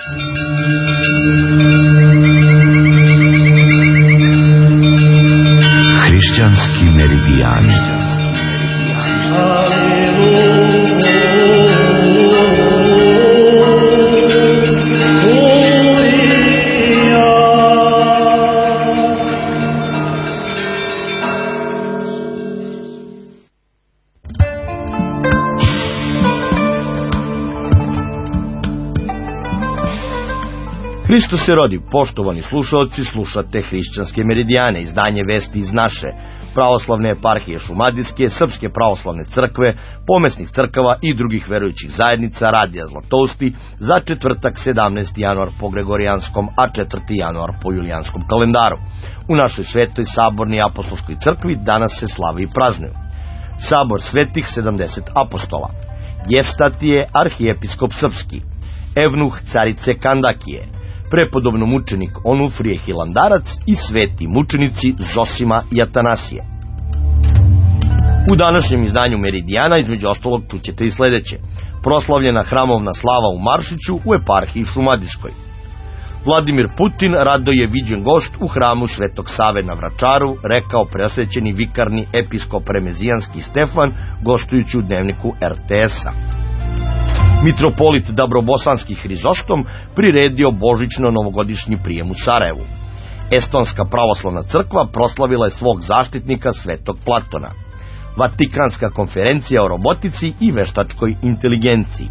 Hrišćanski meridijani. Hristos se rodi, poštovani slušalci, slušate Hrišćanske meridijane, izdanje vesti iz naše pravoslavne eparhije Šumadijske, Srpske pravoslavne crkve, pomesnih crkava i drugih verujućih zajednica Radija Zlatousti za četvrtak 17. januar po Gregorijanskom, a 4. januar po Julijanskom kalendaru. U našoj svetoj sabornoj apostolskoj crkvi danas se slavi i praznuju Sabor svetih 70 apostola, Jefstatije arhijepiskop srpski, Evnuh carice Kandakije, prepodobno mučenik Onufrije Hilandarac i sveti mučenici Zosima i Atanasije. U današnjem izdanju Meridijana između ostalog čućete i sledeće: proslavljena hramovna slava u Maršiću u eparhiji Šumadijskoj. Vladimir Putin rado je viđen gost u hramu Svetog Save na Vračaru, rekao preosvećeni vikarni episkop Remezijanski Stefan gostujući u dnevniku RTS-a. Mitropolit Dabrobosanski Hrizostom priredio božićno-novogodišnji prijem u Sarajevu. Estonska pravoslavna crkva proslavila je svog zaštitnika Svetog Platona. Vatikanska konferencija o robotici i veštačkoj inteligenciji.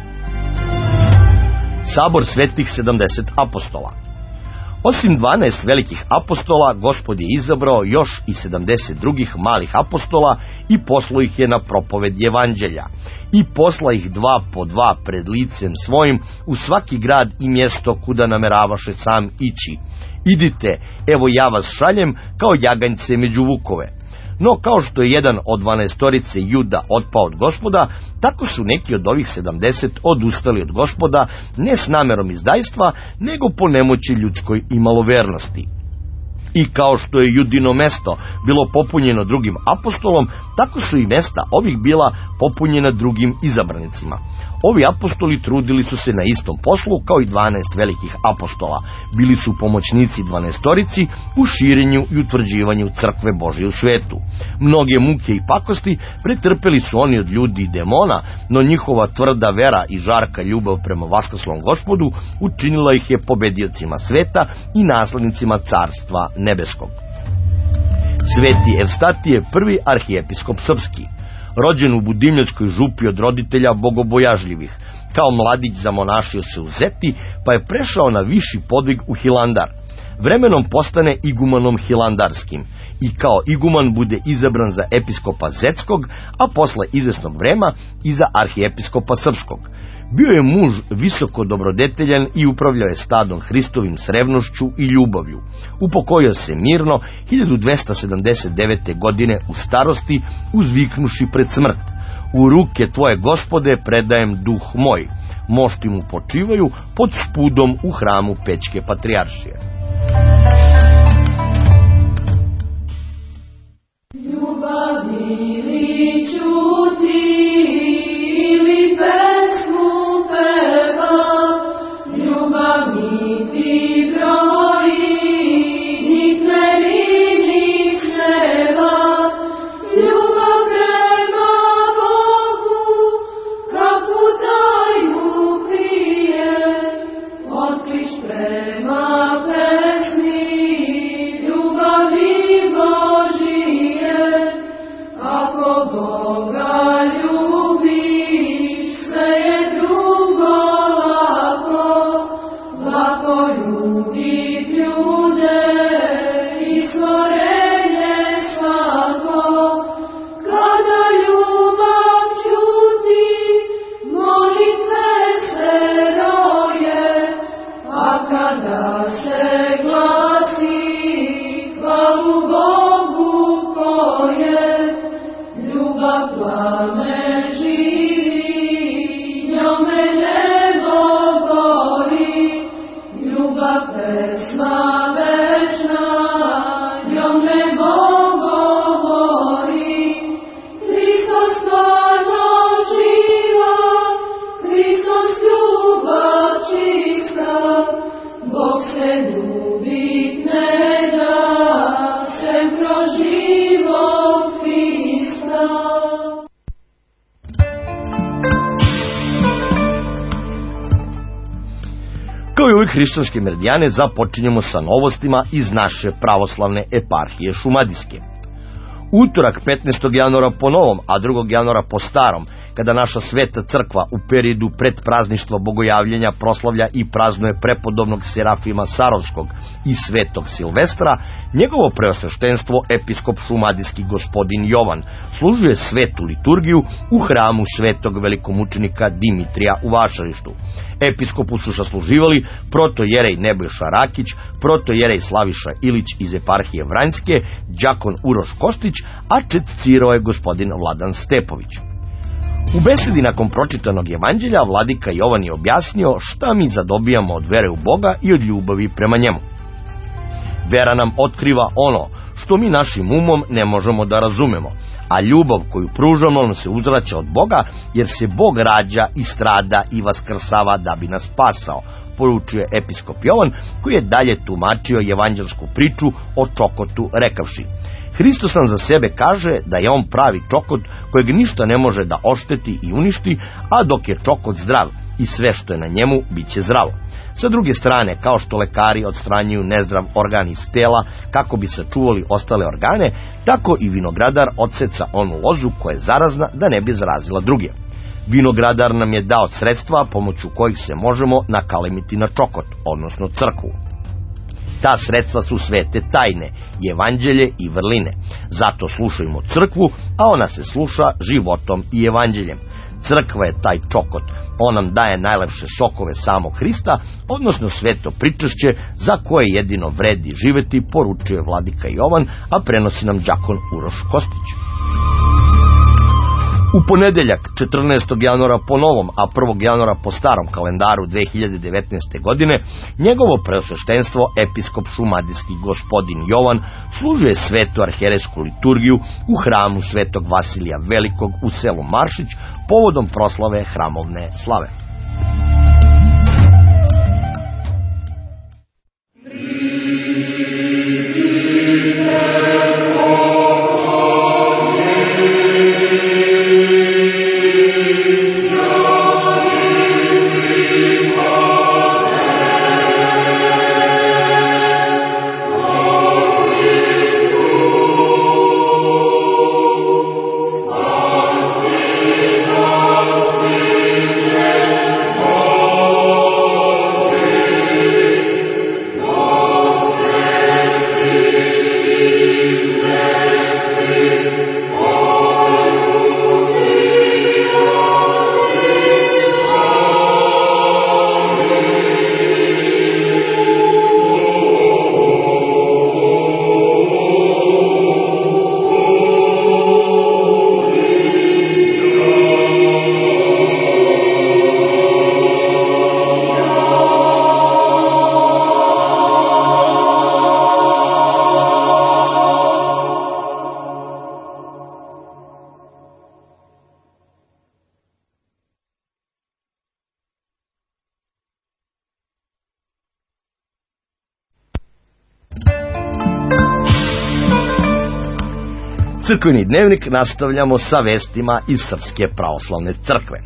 Sabor svetih 70 apostola. Osim 12 velikih apostola, Gospod je izabrao još i 70 drugih malih apostola i poslao ih je na propoved evanđelja. I posla ih dva po dva pred licem svojim u svaki grad i mjesto kuda nameravaše sam ići. Idite, evo ja vas šaljem kao jaganjce među vukove. No kao što je jedan od 12 Juda otpao od Gospoda, tako su neki od ovih 70 odustali od Gospoda, ne s namerom izdajstva, nego po nemoći ljudskoj i malovernosti. I kao što je Judino mesto bilo popunjeno drugim apostolom, tako su i mesta ovih bila popunjena drugim izabranicima. Ovi apostoli trudili su se na istom poslu kao i 12 velikih apostola. Bili su pomoćnici 12 u širenju i utvrđivanju crkve Božje u svetu. Mnoge muke i pakosti pretrpeli su oni od ljudi i demona, no njihova tvrda vera i žarka ljubav prema vaskoslom Gospodu učinila ih je pobediocima sveta i naslednicima carstva nebeskog. Sveti Evstatije, prvi arhijepiskop srpski, rođen u Budimljskoj župi od roditelja bogobojažljivih. Kao mladić zamonašio se u Zeti, pa je prešao na viši podvig u Hilandar. Vremenom postane igumanom hilandarskim i kao iguman bude izabran za episkopa Zetskog, a posle izvesnog vremena i za arhijepiskopa srpskog. Bio je muž visoko dobrodeteljan i upravljao je stadom Hristovim s revnošću i ljubavlju. Upokojio se mirno 1279. godine u starosti, uzviknuši pred smrt: u ruke tvoje, Gospode, predajem duh moj. Mošti mu počivaju pod spudom u hramu Pećke patrijaršije. Ljubavi li čuti ili pesmu peva, ljubavi ti broji, nit meri, nit sneva. Ljubav prema Bogu, kakvu tajnu krije, otkriš prema pesmi, ljubavi Božije. Ako Boga ljubiš, sve je drugo lako, lako ljubit ljude i stvorenje svako. Kada ljubav ćuti, molitve se roje, a kada Kao i uvijek hrišćanske meridijane započinjemo sa novostima iz naše pravoslavne eparhije šumadijske. Utorak 15. januara po novom, a 2. januara po starom, kada naša sveta crkva u periodu predprazništva bogojavljenja proslavlja i praznuje prepodobnog Serafima Sarovskog i svetog Silvestra, njegovo preosveštenstvo episkop šumadijski gospodin Jovan služuje svetu liturgiju u hramu svetog velikomučenika Dimitrija u Vašarištu. Episkopu su sasluživali protojerej Nebojša Rakić, protojerej Slaviša Ilić iz eparhije Vranjske, đakon Uroš Kostić, a četcirao je gospodin Vladan Stepović. U besedi nakon pročitanog evanđelja vladika Jovan je objasnio šta mi zadobijamo od vere u Boga i od ljubavi prema njemu. Vera nam otkriva ono što mi našim umom ne možemo da razumemo, a ljubav koju pružamo nam se uzvraća od Boga, jer se Bog rađa i strada i vaskrsava da bi nas spasao, poručuje episkop Jovan, koji je dalje tumačio evanđelsku priču o čokotu rekavši: Hristos nam za sebe kaže da je on pravi čokot kojeg ništa ne može da ošteti i uništi, a dok je čokot zdrav i sve što je na njemu bit će zdravo. Sa druge strane, kao što lekari odstranjuju nezdrav organ iz tela kako bi sačuvali ostale organe, tako i vinogradar odseca onu lozu koja je zarazna da ne bi zarazila druge. Vinogradar nam je dao sredstva pomoću kojih se možemo nakalemiti na čokot, odnosno crkvu. Ta sredstva su svete tajne, evanđelje i vrline. Zato slušajmo crkvu, a ona se sluša životom i evanđeljem. Crkva je taj čokot. On nam daje najlepše sokove samog Hrista, odnosno sveto pričašće za koje jedino vredi živeti, poručuje vladika Jovan, a prenosi nam đakon Uroš Kostić. U ponedeljak 14. januara po novom, a 1. januara po starom kalendaru 2019. godine, njegovo preosveštenstvo episkop šumadijski gospodin Jovan služuje svetu arherejsku liturgiju u hramu svetog Vasilija Velikog u selu Maršić povodom proslave hramovne slave. Crkveni dnevnik nastavljamo sa vestima iz Srpske pravoslavne crkve.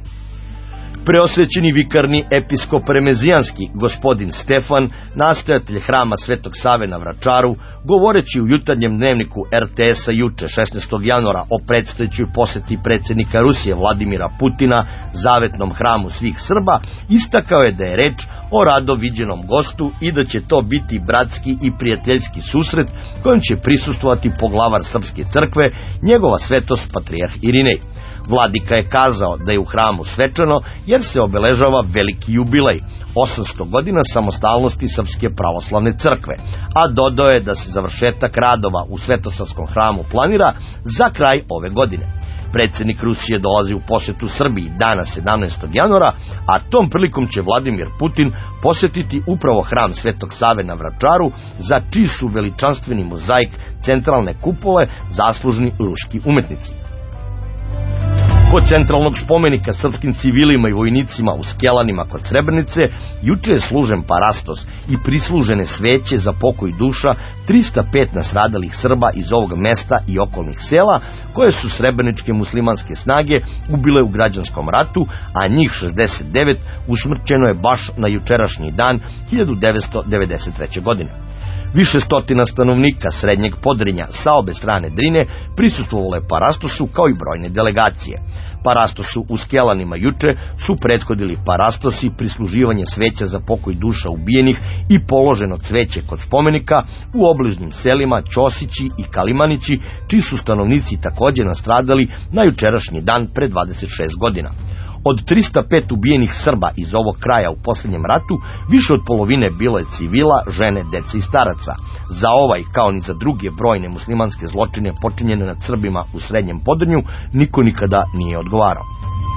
Preosvećeni vikarni episkop remezijanski gospodin Stefan, nastojatelj hrama Svetog Save na Vračaru, govoreći u jutarnjem dnevniku RTS-a juče 16. januara o predstojećoj poseti predsjednika Rusije Vladimira Putina zavetnom hramu svih Srba, istakao je da je reč o rado viđenom gostu i da će to biti bratski i prijateljski susret kojem će prisustvovati poglavar Srpske crkve, njegova svetost patrijarh Irinej. Vladika je kazao da je u hramu svečano jer se obeležava veliki jubilej, 800 godina samostalnosti Srpske pravoslavne crkve, a dodao je da se završetak radova u Svetosavskom hramu planira za kraj ove godine. Predsjednik Rusije dolazi u posjetu Srbiji dana 17. januara, a tom prilikom će Vladimir Putin posjetiti upravo hram Svetog Save na Vračaru, za čiji su veličanstveni mozaik centralne kupole zaslužni ruski umetnici. Kod centralnog spomenika srpskim civilima i vojnicima u Skelanima kod Srebrenice juče je služen parastos i prislužene sveće za pokoj duša 305 nastradalih Srba iz ovog mesta i okolnih sela, koje su srebreničke muslimanske snage ubile u građanskom ratu, a njih 69 usmrćeno je baš na jučerašnji dan 1993. godine. Više stotina stanovnika Srednjeg Podrinja sa obe strane Drine prisustvovalo je parastosu, kao i brojne delegacije. Parastosu u Skelanima juče su prethodili parastosi, prisluživanje sveća za pokoj duša ubijenih i položeno cveće kod spomenika u obližnjim selima Ćosići i Kalimanići, čiji su stanovnici također nastradali na jučerašnji dan pre 26 godina. Od 305 ubijenih Srba iz ovog kraja u posljednjem ratu, više od polovine bilo je civila, žene, dece i staraca. Za ovaj, kao ni za druge brojne muslimanske zločine počinjene nad Srbima u Srednjem Podrinju, niko nikada nije odgovarao.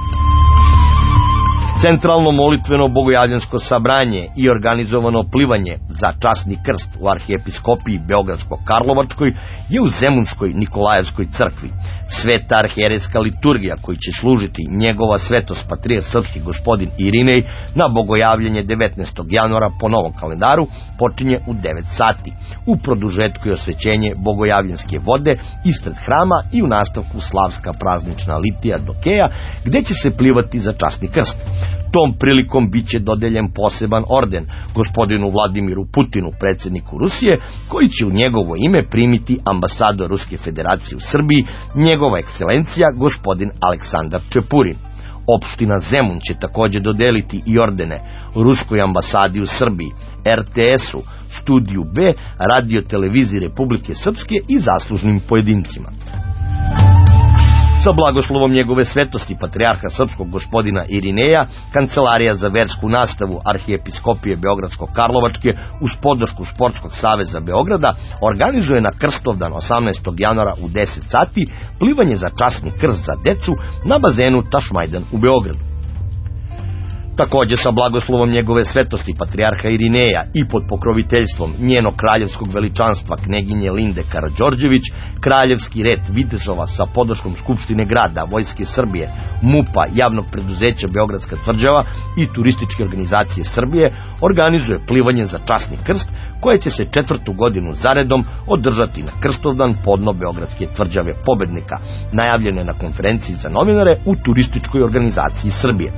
Centralno molitveno bogojavljansko sabranje i organizovano plivanje za časni krst u arhijepiskopiji Beogradsko-Karlovačkoj je u Zemunskoj Nikolajevskoj crkvi. Sveta arhijerejska liturgija, koji će služiti njegova svetost patrijarh srpski gospodin Irinej na bogojavljanje 19. januara po novom kalendaru, počinje u 9 sati. U produžetku je osvećenje bogojavljanske vode ispred hrama i u nastavku slavska praznična litija do keja, gde će se plivati za časni krst. Tom prilikom biće dodeljen poseban orden gospodinu Vladimiru Putinu, predsjedniku Rusije, koji će u njegovo ime primiti ambasador Ruske federacije u Srbiji, njegova ekscelencija gospodin Aleksandar Čepurin. Opština Zemun će također dodeliti i ordene Ruskoj ambasadi u Srbiji, RTS-u, Studiju B, Radio televiziji Republike Srpske i zaslužnim pojedincima. Sa blagoslovom njegove svetosti patrijarha srpskog gospodina Irineja, Kancelarija za versku nastavu arhijepiskopije Beogradsko-Karlovačke uz podršku Sportskog saveza Beograda organizuje na Krstovdan 18. januara u 10 sati plivanje za časni krst za decu na bazenu Tašmajdan u Beogradu. Također sa blagoslovom njegove svetosti patrijarha Irineja i pod pokroviteljstvom njenog kraljevskog veličanstva kneginje Linde Karađorđević, kraljevski red vitezova sa podrškom Skupštine grada, Vojske Srbije, MUP-a, javnog preduzeća Beogradska tvrđava i turističke organizacije Srbije organizuje plivanje za časni krst, koje će se 4. godinu zaredom održati na Krstovdan podno Beogradske tvrđave pobednika, najavljeno je na konferenciji za novinare u turističkoj organizaciji Srbije.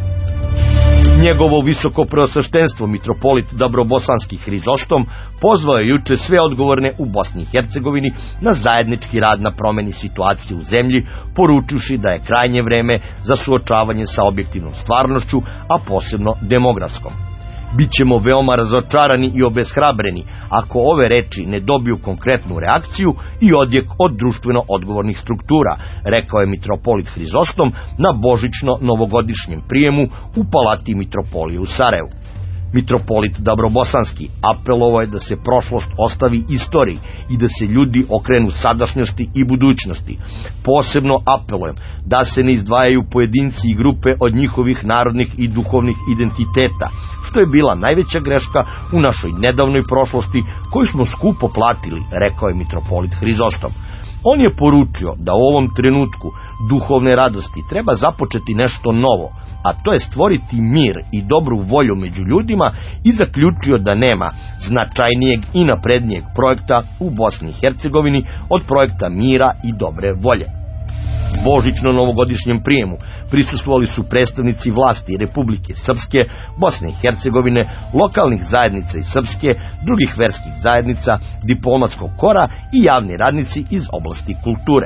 Njegovo visoko preosveštenstvo mitropolit Dabrobosanski Hrizostom pozvao je juče sve odgovorne u Bosni i Hercegovini na zajednički rad na promeni situacije u zemlji, poručivši da je krajnje vreme za suočavanje sa objektivnom stvarnošću, a posebno demografskom. Bićemo veoma razočarani i obeshrabreni ako ove reči ne dobiju konkretnu reakciju i odjek od društveno odgovornih struktura, rekao je mitropolit Hrizostom na božićno-novogodišnjem prijemu u Palati mitropolije u Sarajevu. Mitropolit Dabrobosanski apelovao je da se prošlost ostavi istoriji i da se ljudi okrenu sadašnjosti i budućnosti. Posebno apelujem da se ne izdvajaju pojedinci i grupe od njihovih narodnih i duhovnih identiteta, što je bila najveća greška u našoj nedavnoj prošlosti koju smo skupo platili, rekao je mitropolit Hrizostom. On je poručio da u ovom trenutku duhovne radosti treba započeti nešto novo, a to je stvoriti mir i dobru volju među ljudima, i zaključio da nema značajnijeg i naprednijeg projekta u Bosni i Hercegovini od projekta mira i dobre volje. Božićno-novogodišnjem prijemu prisustvovali su predstavnici vlasti Republike Srpske, Bosne i Hercegovine, lokalnih zajednica iz Srpske, drugih verskih zajednica, diplomatskog kora i javni radnici iz oblasti kulture.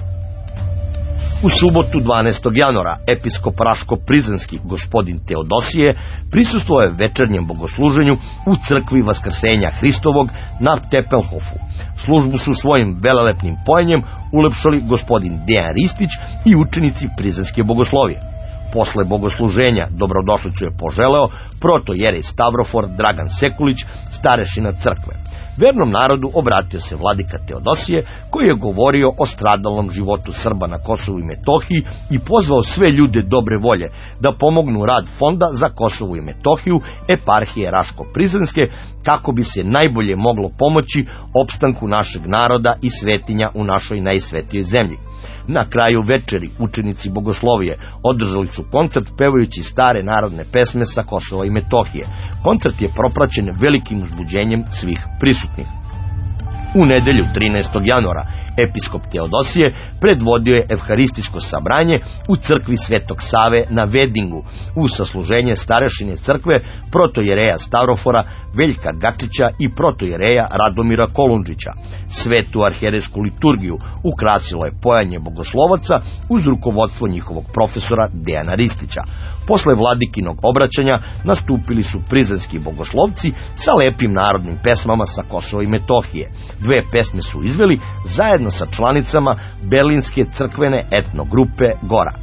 U subotu 12. januara episkop Raško-Prizrenski gospodin Teodosije prisustvovao je večernjem bogosluženju u crkvi Vaskrsenja Hristovog na Tepelhofu. Službu su svojim velelepnim pojenjem ulepšali gospodin Dejan Ristić i učenici Prizrenske bogoslovije. Posle bogosluženja dobrodošlicu je poželeo protojerej Stavrofor Dragan Sekulić, starešina crkve. Vernom narodu obratio se vladika Teodosije, koji je govorio o stradalnom životu Srba na Kosovu i Metohiji i pozvao sve ljude dobre volje da pomognu rad Fonda za Kosovo i Metohiju eparhije Raško-Prizrenske, kako bi se najbolje moglo pomoći opstanku našeg naroda i svetinja u našoj najsvetijoj zemlji. Na kraju večeri učenici bogoslovije održali su koncert pevajući stare narodne pesme sa Kosova i Metohije. Koncert je propraćen velikim uzbuđenjem svih prisutnih. U nedelju 13. januara episkop Teodosije predvodio je evharistijsko sabranje u crkvi Svetog Save na Vedingu uz sasluženje starešine crkve protojereja Stavrofora Veljka Gačića i protojereja Radomira Kolundžića. Svetu arhijerejsku liturgiju ukrasilo je pojanje bogoslovaca uz rukovodstvo njihovog profesora Dejana Ristića. Posle vladikinog obraćanja nastupili su prizrenski bogoslovci sa lepim narodnim pesmama sa Kosova i Metohije. Dve pesme su izveli zajedno sa članicama berlinske crkvene etnogrupe Gora.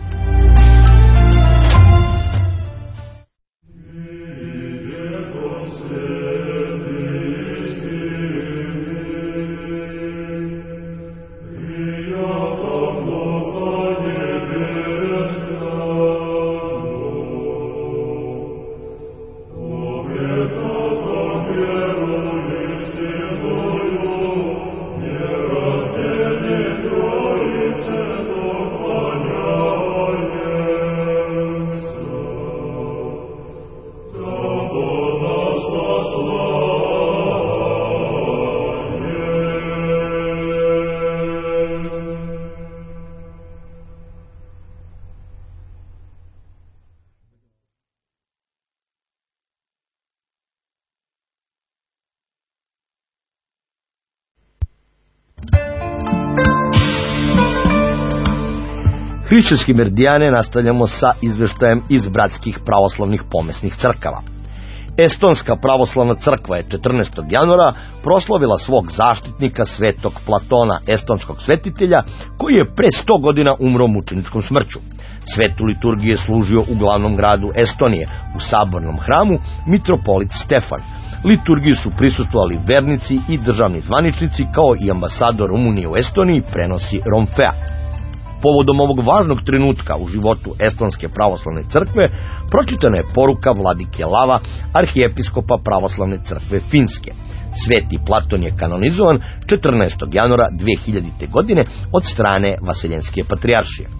Hrišćanski meridijane nastavljamo sa izveštajem iz bratskih pravoslavnih pomesnih crkava. Estonska pravoslavna crkva je 14. januara proslavila svog zaštitnika svetog Platona, estonskog svetitelja, koji je pre 100 godina umro mučeničkom smrću. Svetu liturgiju je služio u glavnom gradu Estonije, u sabornom hramu mitropolit Stefan. Liturgiju su prisustvovali vernici i državni zvaničnici, kao i ambasador Rumunije u Estoniji, prenosi Romfea. Povodom ovog važnog trenutka u životu Estonske pravoslavne crkve pročitana je poruka vladike Lava, arhijepiskopa pravoslavne crkve Finske. Sveti Platon je kanonizovan 14. januara 2000. godine od strane Vaseljenske patrijaršije.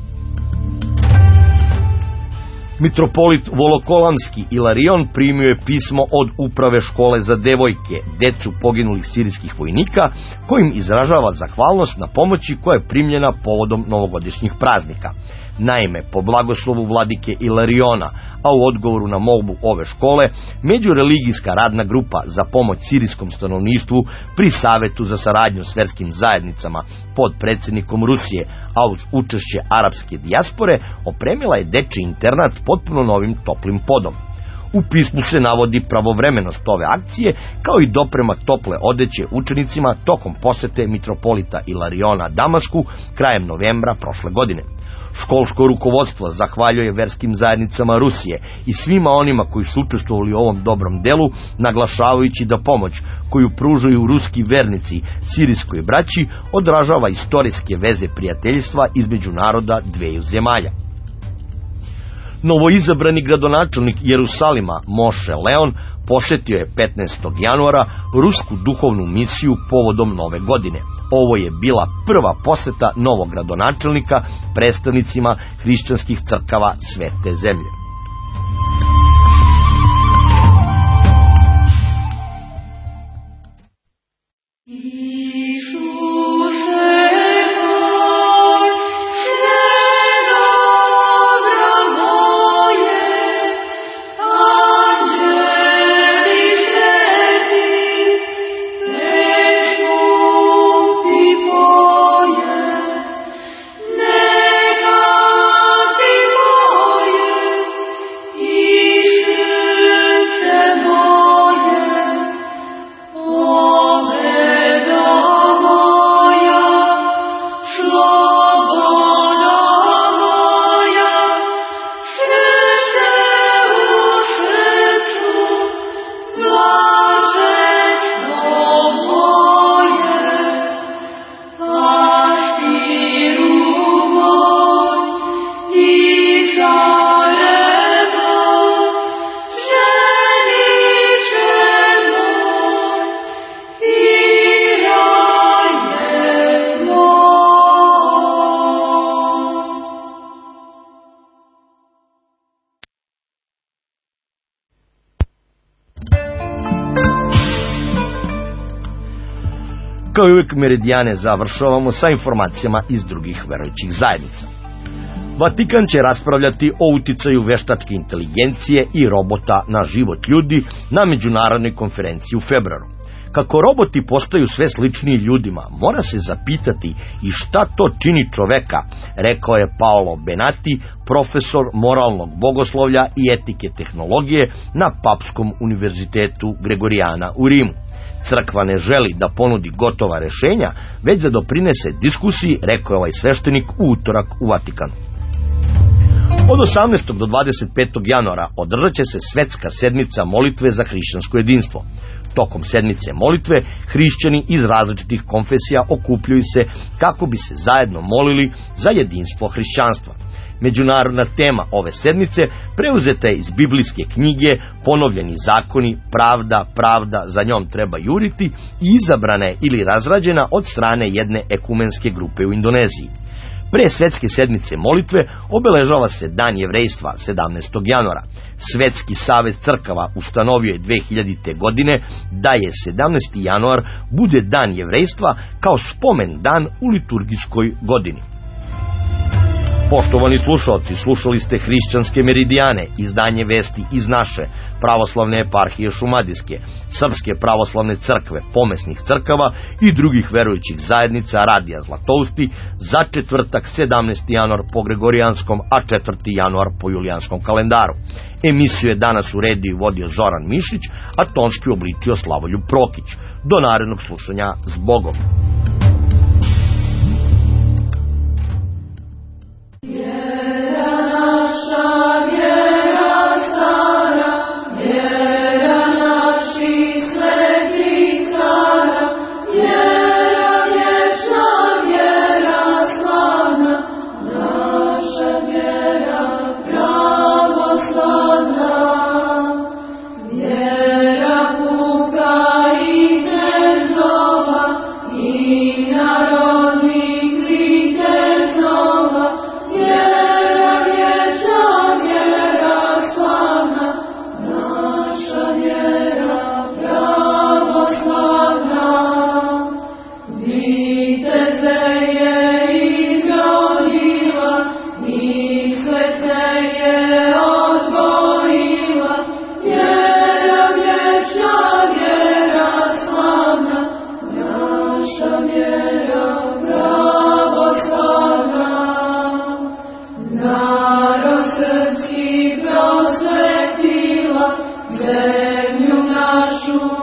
Mitropolit Volokolamski Ilarion primio je pismo od uprave škole za devojke, decu poginulih sirijskih vojnika, kojim izražava zahvalnost na pomoći koja je primljena povodom novogodišnjih praznika. Naime, po blagoslovu vladike Ilariona, a u odgovoru na molbu ove škole, međureligijska radna grupa za pomoć sirijskom stanovništvu pri Savetu za saradnju s verskim zajednicama pod predsjednikom Rusije, a uz učešće arapske dijaspore, opremila je dečiji internat potpuno novim toplim podom. U pismu se navodi pravovremenost ove akcije, kao i doprema tople odeće učenicima tokom posete mitropolita Ilariona Damasku krajem novembra prošle godine. Školsko rukovodstvo zahvaljuje verskim zajednicama Rusije i svima onima koji su učestvovali u ovom dobrom delu, naglašavajući da pomoć koju pružaju ruski vernici sirijskoj braći odražava istorijske veze prijateljstva između naroda dveju zemalja. Novoizabrani gradonačelnik Jerusalima Moše Leon posjetio je 15. januara rusku duhovnu misiju povodom nove godine. Ovo je bila prva poseta novog gradonačelnika predstavnicima hrišćanskih crkava svete zemlje. Kao i uvijek meridijane završavamo sa informacijama iz drugih verujućih zajednica. Vatikan će raspravljati o uticaju veštačke inteligencije i robota na život ljudi na međunarodnoj konferenciji u februaru. Kako roboti postaju sve sličniji ljudima, mora se zapitati i šta to čini čoveka, rekao je Paolo Benati, profesor moralnog bogoslovlja i etike tehnologije na Papskom univerzitetu Gregorijana u Rimu. Crkva ne želi da ponudi gotova rešenja, već da doprinese diskusiji, rekao je ovaj sveštenik u utorak u Vatikanu. Od 18. do 25. januara održat će se svetska sedmica molitve za hrišćansko jedinstvo. Tokom sedmice molitve, hrišćani iz različitih konfesija okupljaju se kako bi se zajedno molili za jedinstvo hrišćanstva. Međunarodna tema ove sedmice preuzeta je iz biblijske knjige Ponovljeni zakoni, pravda, za njom treba juriti i izabrana je ili razrađena od strane jedne ekumenske grupe u Indoneziji. Pre svetske sedmice molitve obeležava se Dan jevrejstva 17. januara. Svetski savez crkava ustanovio je 2000. godine da je 17. januar bude Dan jevrejstva kao spomen dan u liturgijskoj godini. Poštovani slušalci, slušali ste Hrišćanske meridijane, izdanje vesti iz naše pravoslavne eparhije Šumadijske, Srpske pravoslavne crkve, pomesnih crkava i drugih verujućih zajednica Radija Zlatousti za četvrtak 17. januar po Gregorijanskom, a 4. januar po Julijanskom kalendaru. Emisiju je danas uredio i vodio Zoran Mišić, a tonski obličio Slavoljub Prokić. Do narednog slušanja, s Bogom! Zemlju našu